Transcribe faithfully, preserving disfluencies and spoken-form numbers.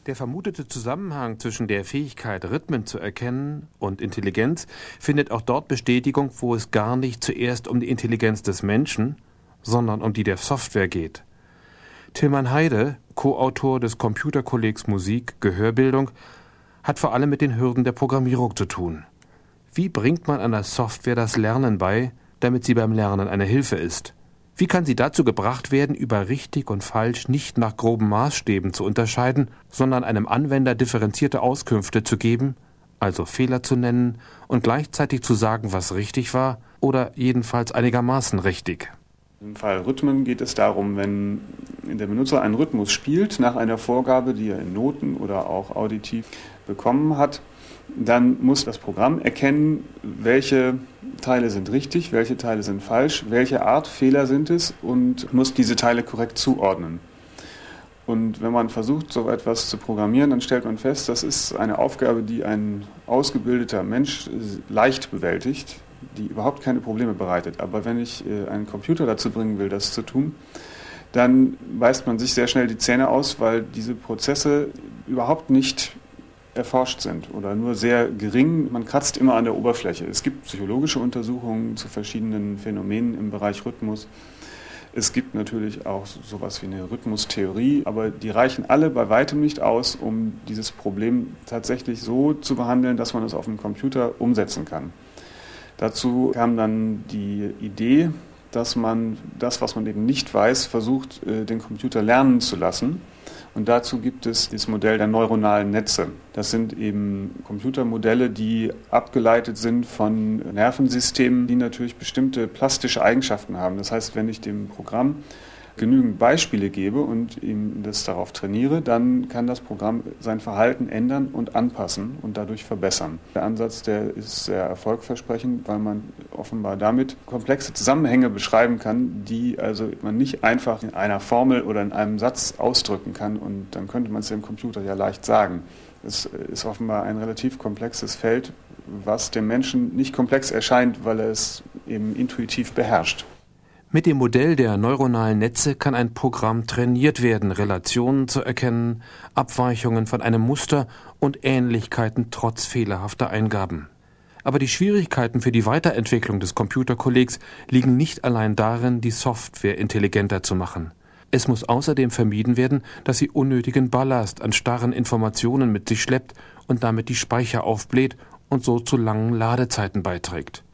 Der vermutete Zusammenhang zwischen der Fähigkeit, Rhythmen zu erkennen und Intelligenz findet auch dort Bestätigung, wo es gar nicht zuerst um die Intelligenz des Menschen, sondern um die der Software geht. Tilman Heide, Co-Autor des Computerkollegs Musik Gehörbildung, hat vor allem mit den Hürden der Programmierung zu tun. Wie bringt man einer Software das Lernen bei, damit sie beim Lernen eine Hilfe ist? Wie kann sie dazu gebracht werden, über richtig und falsch nicht nach groben Maßstäben zu unterscheiden, sondern einem Anwender differenzierte Auskünfte zu geben, also Fehler zu nennen und gleichzeitig zu sagen, was richtig war oder jedenfalls einigermaßen richtig? Im Fall Rhythmen geht es darum, wenn der Benutzer einen Rhythmus spielt, nach einer Vorgabe, die er in Noten oder auch auditiv bekommen hat, dann muss das Programm erkennen, welche Teile sind richtig, welche Teile sind falsch, welche Art Fehler sind es und muss diese Teile korrekt zuordnen. Und wenn man versucht, so etwas zu programmieren, dann stellt man fest, das ist eine Aufgabe, die ein ausgebildeter Mensch leicht bewältigt, die überhaupt keine Probleme bereitet. Aber wenn ich einen Computer dazu bringen will, das zu tun, dann beißt man sich sehr schnell die Zähne aus, weil diese Prozesse überhaupt nicht erforscht sind oder nur sehr gering. Man kratzt immer an der Oberfläche. Es gibt psychologische Untersuchungen zu verschiedenen Phänomenen im Bereich Rhythmus. Es gibt natürlich auch sowas wie eine Rhythmustheorie, aber die reichen alle bei weitem nicht aus, um dieses Problem tatsächlich so zu behandeln, dass man es auf dem Computer umsetzen kann. Dazu kam dann die Idee, dass man das, was man eben nicht weiß, versucht, den Computer lernen zu lassen. Und dazu gibt es das Modell der neuronalen Netze. Das sind eben Computermodelle, die abgeleitet sind von Nervensystemen, die natürlich bestimmte plastische Eigenschaften haben. Das heißt, wenn ich dem Programm genügend Beispiele gebe und ihm das darauf trainiere, dann kann das Programm sein Verhalten ändern und anpassen und dadurch verbessern. Der Ansatz, der ist sehr erfolgversprechend, weil man offenbar damit komplexe Zusammenhänge beschreiben kann, die also man nicht einfach in einer Formel oder in einem Satz ausdrücken kann und dann könnte man es dem Computer ja leicht sagen. Es ist offenbar ein relativ komplexes Feld, was dem Menschen nicht komplex erscheint, weil er es eben intuitiv beherrscht. Mit dem Modell der neuronalen Netze kann ein Programm trainiert werden, Relationen zu erkennen, Abweichungen von einem Muster und Ähnlichkeiten trotz fehlerhafter Eingaben. Aber die Schwierigkeiten für die Weiterentwicklung des Computerkollegs liegen nicht allein darin, die Software intelligenter zu machen. Es muss außerdem vermieden werden, dass sie unnötigen Ballast an starren Informationen mit sich schleppt und damit die Speicher aufbläht und so zu langen Ladezeiten beiträgt.